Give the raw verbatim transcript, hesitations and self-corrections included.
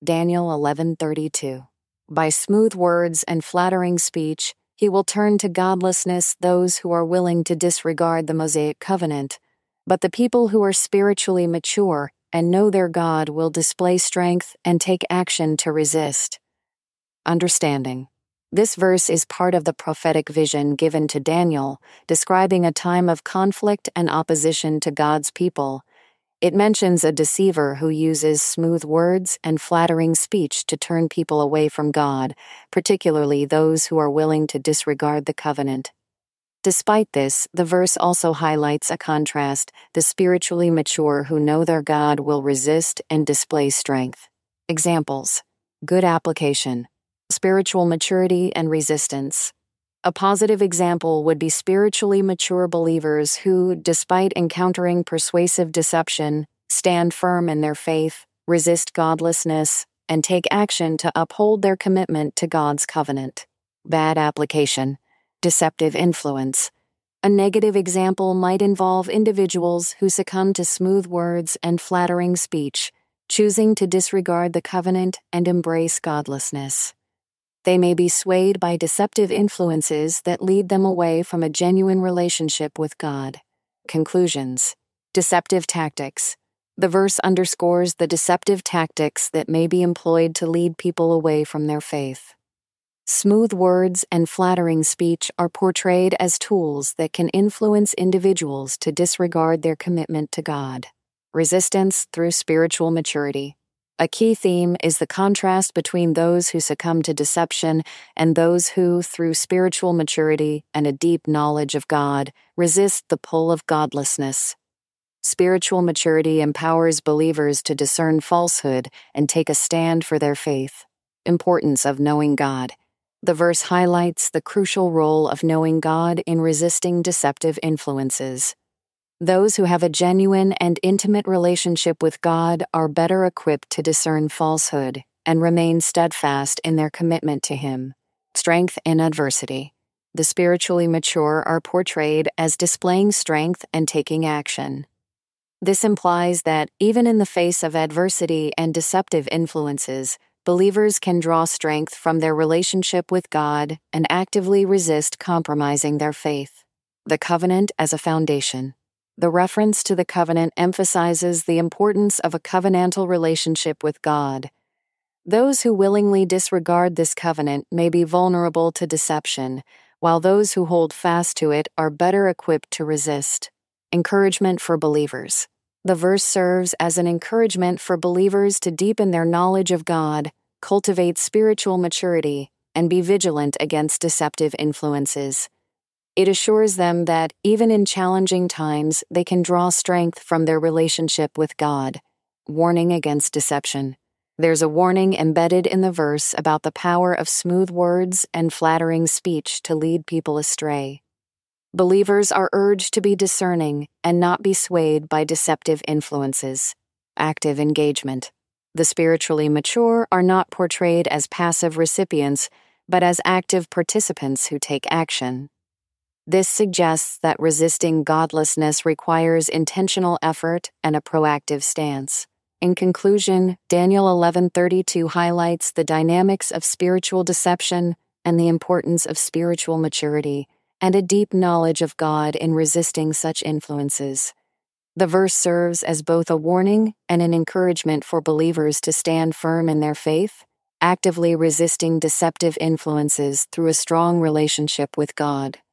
Daniel eleven thirty-two. By smooth words and flattering speech, he will turn to godlessness those who are willing to disregard the Mosaic covenant, but the people who are spiritually mature and know their God will display strength and take action to resist. Understanding. This verse is part of the prophetic vision given to Daniel, describing a time of conflict and opposition to God's people. It mentions a deceiver who uses smooth words and flattering speech to turn people away from God, particularly those who are willing to disregard the covenant. Despite this, the verse also highlights a contrast: the spiritually mature who know their God will resist and display strength. Examples. Good application. Spiritual maturity and resistance. A positive example would be spiritually mature believers who, despite encountering persuasive deception, stand firm in their faith, resist godlessness, and take action to uphold their commitment to God's covenant. Bad application. Deceptive influence. A negative example might involve individuals who succumb to smooth words and flattering speech, choosing to disregard the covenant and embrace godlessness. They may be swayed by deceptive influences that lead them away from a genuine relationship with God. Conclusions. Deceptive tactics. The verse underscores the deceptive tactics that may be employed to lead people away from their faith. Smooth words and flattering speech are portrayed as tools that can influence individuals to disregard their commitment to God. Resistance through spiritual maturity. A key theme is the contrast between those who succumb to deception and those who, through spiritual maturity and a deep knowledge of God, resist the pull of godlessness. Spiritual maturity empowers believers to discern falsehood and take a stand for their faith. Importance of knowing God. The verse highlights the crucial role of knowing God in resisting deceptive influences. Those who have a genuine and intimate relationship with God are better equipped to discern falsehood and remain steadfast in their commitment to Him. Strength in adversity. The spiritually mature are portrayed as displaying strength and taking action. This implies that, even in the face of adversity and deceptive influences, believers can draw strength from their relationship with God and actively resist compromising their faith. The covenant as a foundation. The reference to the covenant emphasizes the importance of a covenantal relationship with God. Those who willingly disregard this covenant may be vulnerable to deception, while those who hold fast to it are better equipped to resist. Encouragement for believers. The verse serves as an encouragement for believers to deepen their knowledge of God, cultivate spiritual maturity, and be vigilant against deceptive influences. It assures them that, even in challenging times, they can draw strength from their relationship with God. Warning against deception. There's a warning embedded in the verse about the power of smooth words and flattering speech to lead people astray. Believers are urged to be discerning and not be swayed by deceptive influences. Active engagement. The spiritually mature are not portrayed as passive recipients, but as active participants who take action. This suggests that resisting godlessness requires intentional effort and a proactive stance. In conclusion, Daniel eleven thirty-two highlights the dynamics of spiritual deception and the importance of spiritual maturity, and a deep knowledge of God in resisting such influences. The verse serves as both a warning and an encouragement for believers to stand firm in their faith, actively resisting deceptive influences through a strong relationship with God.